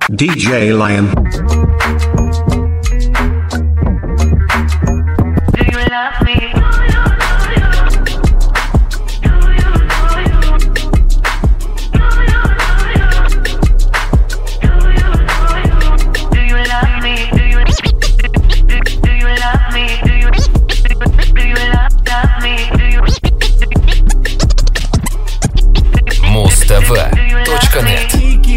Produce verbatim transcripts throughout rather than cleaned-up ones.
D J Lion. Do you love me? муз тэ вэ точка нет.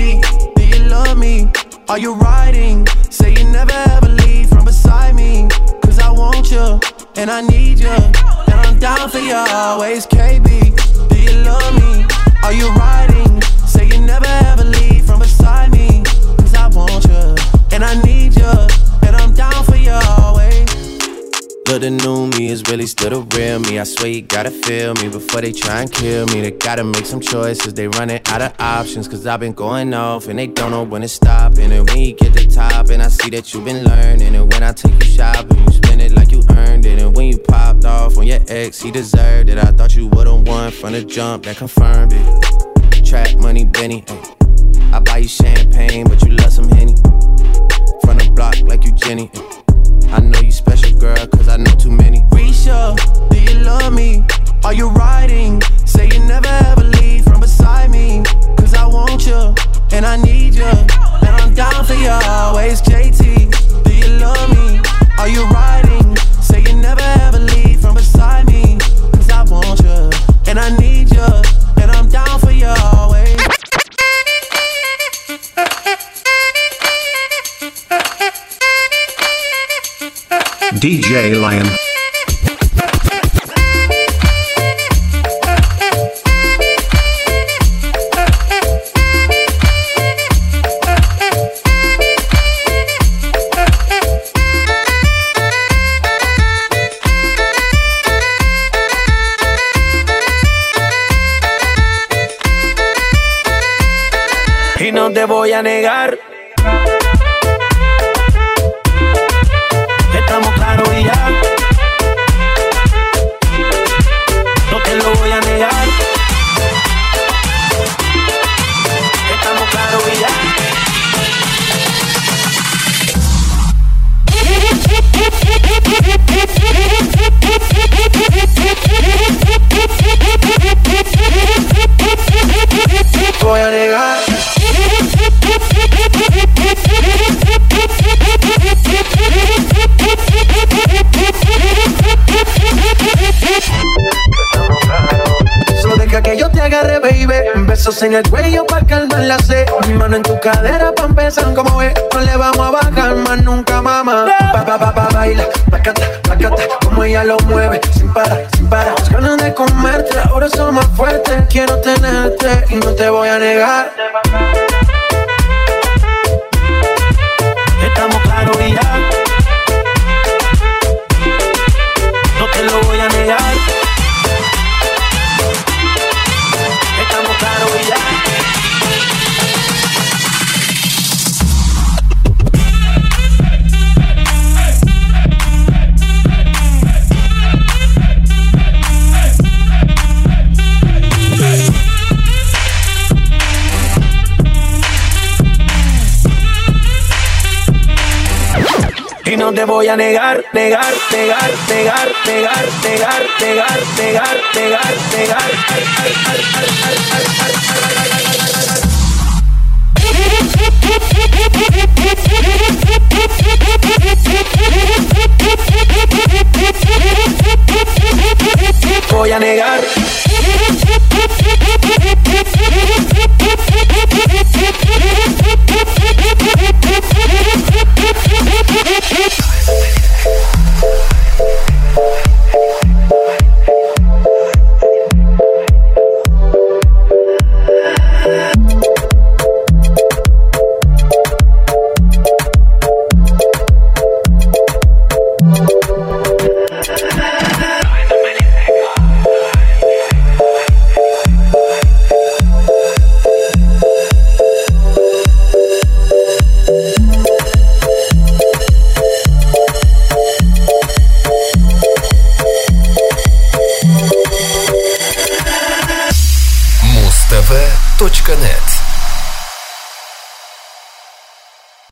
Are you riding? Say you never ever leave from beside me. Cause I want you, and I need you, and I'm down for you always, K B. Do you love me? Are you riding? Say you never ever leave from beside me. Cause I want you, and I need you, and I'm down for you always. Look, the new me is really still the real me. I swear you gotta feel me before they try and kill me. They gotta make some choices, they running out of options. Cause I've been going off and they don't know when to stop. And then when you get to the top and I see that you've been learning. And when I take you shopping, you spend it like you earned it. And when you popped off on your ex, he deserved it. I thought you would've won from the jump, that confirmed it. Trap money, Benny, ay. I buy you champagne, but you love some Henny. From the block like you Jenny, ay. I know you special, girl, cause I know too many. Risha, do you love me? Are you riding? Say you never ever leave from beside me. Cause I want you, and I need you, and I'm down for you always, J T. Do you love me? Are you riding? Say you never ever leave from beside me. Cause I want you, and I need you, and I'm down for you always. D J Lion. Y no te voy a negar, estamos claros y ya. No te lo voy a negar, estamos claros y ya. Voy a negar. Solo deja que yo te agarre, baby. Besos en el cuello pa' calmar la sed. Mi mano en tu cadera pa' empezar, como ves. No le vamos a bajar más nunca, mamá. Pa, pa, pa, pa, baila, pacata, pacata. Como ella lo mueve, sin parar, sin parar. Las ganas de comerte, ahora son más fuertes. Quiero tenerte y no te voy a negar. Estamos claros y ya. No te lo voy a negar. Estamos claros y ya. Y no te voy a negar, negar, negar, negar, negar, negar, negar, negar, negar, negar. Voy a negar.